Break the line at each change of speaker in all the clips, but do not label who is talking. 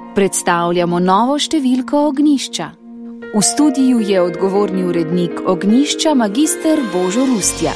Predstavljamo novo številko Ognjišča. V studiu je odgovorni urednik Ognjišča magister Božo Rustja.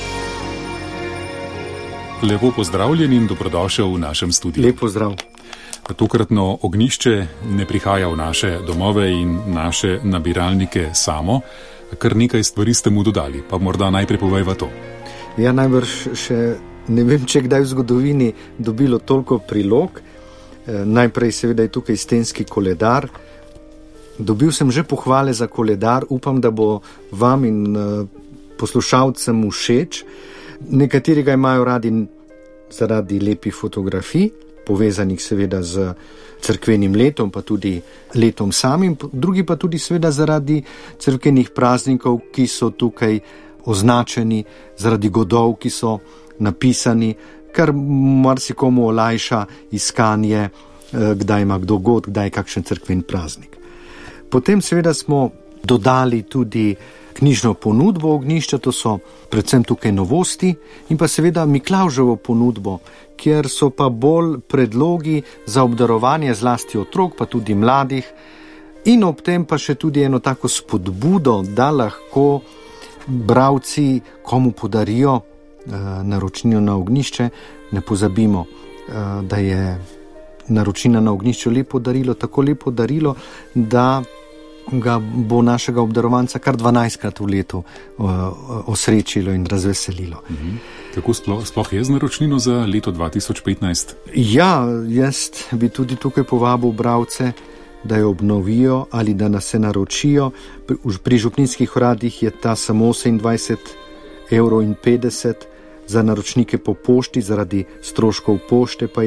Lepo pozdravljen in dobrodošel v našem studiu.
Lep pozdrav.
Tokratno ognjišče ne prihaja v naše domove in naše nabiralnike samo. Kar nekaj stvari ste mu dodali, pa morda najprej povejva to.
Ja, najbrž še ne vem, če kdaj v zgodovini dobilo toliko prilog. Najprej seveda je tukaj stenski koledar. Dobil sem že pohvale za koledar, upam, da bo vam in poslušalcem všeč. Nekateri ga imajo radi zaradi lepih fotografij, povezanih seveda z cerkvenim letom, pa tudi letom samim, drugi pa tudi seveda zaradi cerkvenih praznikov, ki so tukaj označeni, zaradi godov, ki so napisani, kar marsikomu olajša iskanje, kdaj ima kdo god, kdaj je kakšen cerkven praznik. Potem seveda smo dodali tudi knjižno ponudbo ognjišča, to so predvsem tukaj novosti, in pa seveda Miklavževo ponudbo, kjer so pa bolj predlogi za obdarovanje zlasti otrok, pa tudi mladih, in ob tem pa še tudi eno tako spodbudo, da lahko bralci komu podarijo naročnino na ognjišče. Ne pozabimo, da je naročnina na ognjišču lepo darilo, tako lepo darilo, da ga bo našega obdarovanca kar 12krat v letu osrečilo in razveselilo.
Kako sploh je z naročnino za leto 2015?
Ja, jaz bi tudi tukaj povabil bralce, da jo obnovijo ali da nas se naročijo. Pri župninskih uradih je ta samo 28,50 €, za naročnike po pošti zaradi stroškov pošte pa je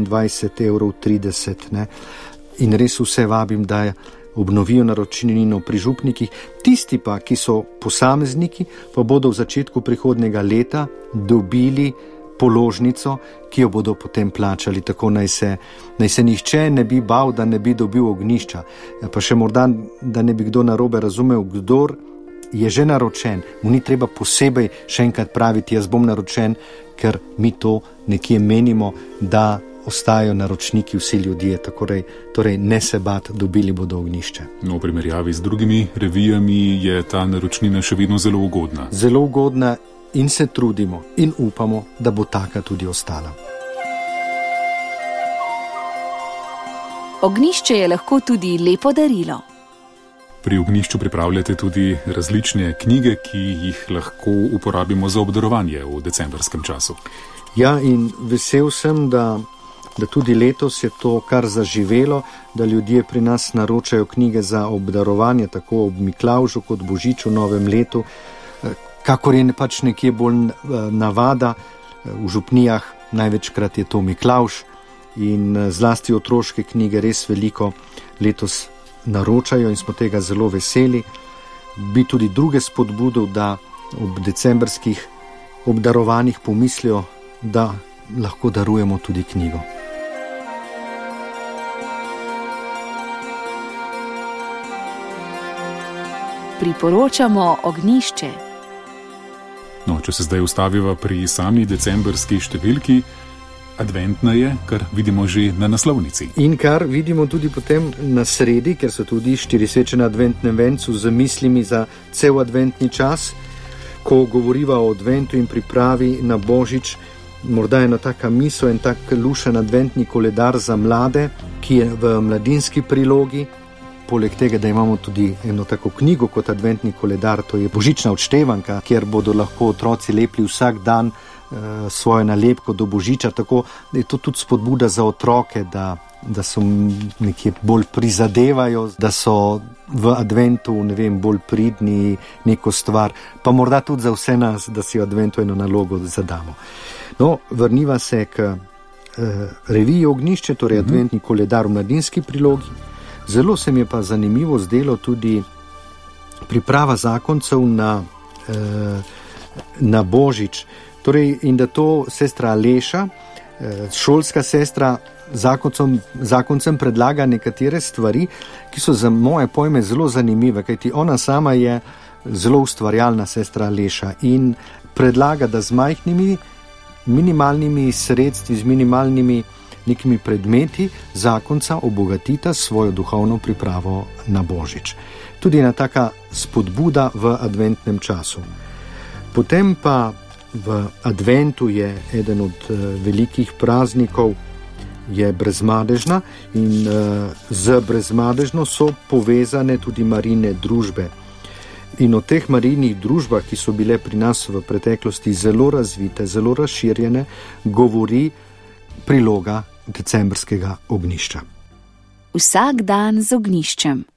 29,30 €. In res vse vabim, da obnovijo naročnino pri župnikih. Tisti pa, ki so posamezniki, pa bodo v začetku prihodnjega leta dobili položnico, ki jo bodo potem plačali. Tako naj se nihče ne bi bal, da ne bi dobil ognjišča. Pa še morda, da ne bi kdo narobe razumel, kdor je že naročen, mu ni treba posebej še enkrat praviti, jaz bom naročen, ker mi to nekje menimo, da ostajajo naročniki vsi ljudje, torej ne se bat, dobili bodo ognjišče.
No, v primerjavi z drugimi revijami je ta naročnina še vedno zelo ugodna.
Zelo ugodna in se trudimo in upamo, da bo taka tudi ostala.
Ognjišče je lahko tudi lepo darilo.
Pri ognjišču pripravljate tudi različne knjige, ki jih lahko uporabimo za obdarovanje v decembrskem času.
Ja, in vesel sem, da tudi letos je to kar zaživelo, da ljudje pri nas naročajo knjige za obdarovanje, tako ob Miklavžu kot Božiču, novem letu, kakor je pač nekje bolj navada. V župnijah največkrat je to Miklavž in zlasti otroške knjige res veliko letos naročajo in smo tega zelo veseli. Bi tudi druge spodbudil, da ob decembrskih obdarovanjih pomislijo, da lahko darujemo tudi knjigo.
Priporočamo ognjišče.
No, če se zdaj ustaviva pri sami decembrski številki, adventna je, kar vidimo že na naslovnici.
In kar vidimo tudi potem na sredi, ker so tudi 4 sveče na adventnem vencu z mislimi za cel adventni čas. Ko govoriva o adventu in pripravi na Božič, morda ena taka misel, en tak lušen adventni koledar za mlade, ki je v mladinski prilogi. Poleg tega, da imamo tudi eno tako knjigo kot adventni koledar, to je božična odštevanka, kjer bodo lahko otroci lepili vsak dan svojo nalepko do Božiča, tako da je to tudi spodbuda za otroke, da so nekje bolj prizadevajo, da so v adventu, ne vem, bolj pridni neko stvar, pa morda tudi za vse nas, da si v adventu eno nalogo zadamo. No, vrniva se k reviji Ognjišče, torej adventni koledar v mladinski prilogi. Zelo se mi je pa zanimivo zdelo tudi priprava zakoncev na Božič. Torej, in da to sestra Aleša, šolska sestra, zakoncem predlaga nekatere stvari, ki so za moje pojme zelo zanimive, kajti ona sama je zelo ustvarjalna sestra Aleša in predlaga, da z majhnimi, minimalnimi sredstvi, z minimalnimi nekimi predmeti zakonca obogatita svojo duhovno pripravo na Božič. Tudi ena taka spodbuda v adventnem času. Potem pa v adventu je eden od velikih praznikov, je Brezmadežna in z Brezmadežno so povezane tudi Marijine družbe. In o teh Marijnih družbah, ki so bile pri nas v preteklosti zelo razvite, zelo razširjene, govori priloga decembrskega ognjišča.
Vsak dan z ognjiščem.